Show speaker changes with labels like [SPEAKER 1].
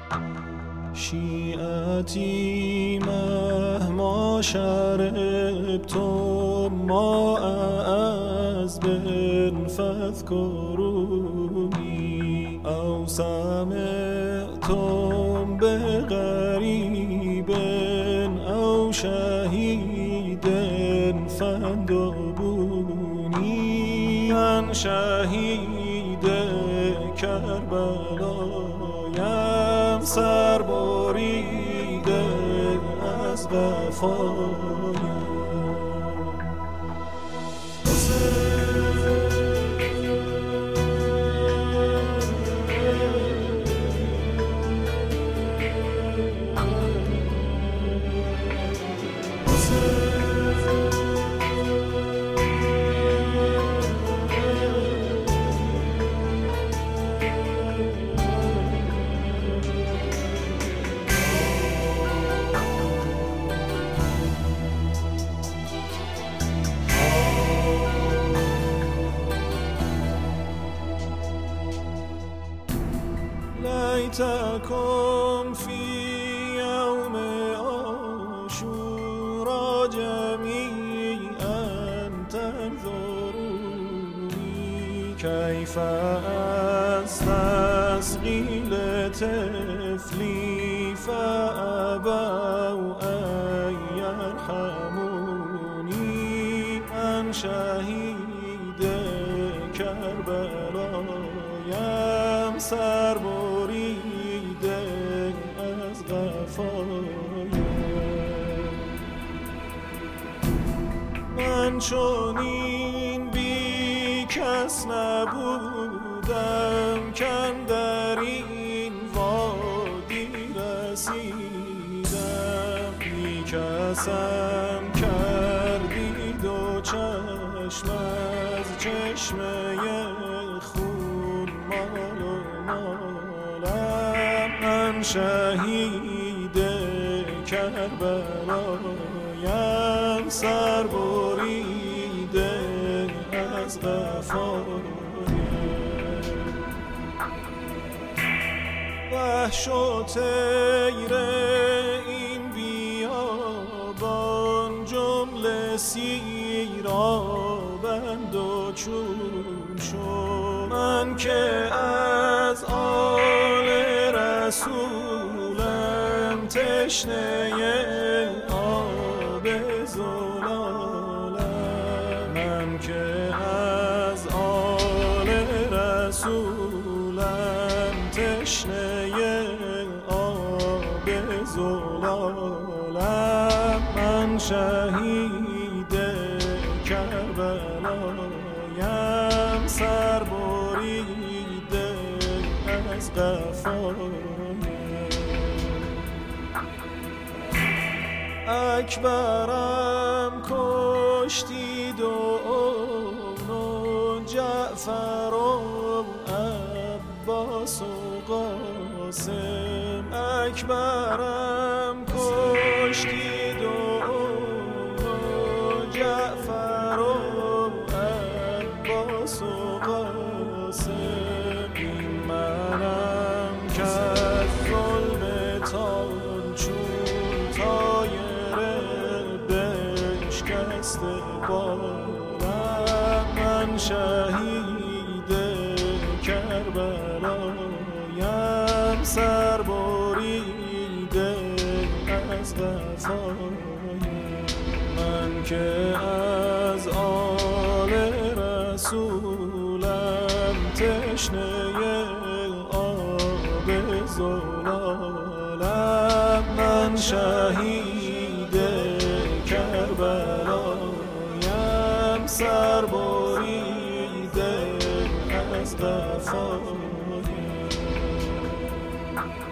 [SPEAKER 1] شیعتی مهما شربتم ماء عذب فاذكروني أو سمعتم بغريب أو شهيد فاندبوني من شهید کربلایم سر بریده از وفایم. ليتكم في يوم عاشوراء جميعا تنظروني كيف أستسقي لطفلي فأبوا أن يرحموني من شهید کربلایم سر بریده از قفایم. من چنین بی کس نبودم کاندر این وادی رسیدم. بی کسم کردید و چشم از چشمه خون مال و مالم. من شهید کربلایم سر بریده از قفایم. وحش و طیر این بیابان جمله سیرابند و چون شو. من که از آل رسولم تشنه آب زلالم. من که از آل رسولم تشنه آب زلالم. من شهید کربلایم سر بریده از قفایم. اکبرم کشتید و اون جعفر و عباس و قاسم. اکبرم کشتید و اون جعفر و عباس و قاسم. این منم که از ظلم تان چون طایر بشکسته بالم. من شهید کربلایم سر بریده از قفایم. من که از آل رسولم تشنه آب زلالم. من شهید کربلایم سر بریده از قفایم.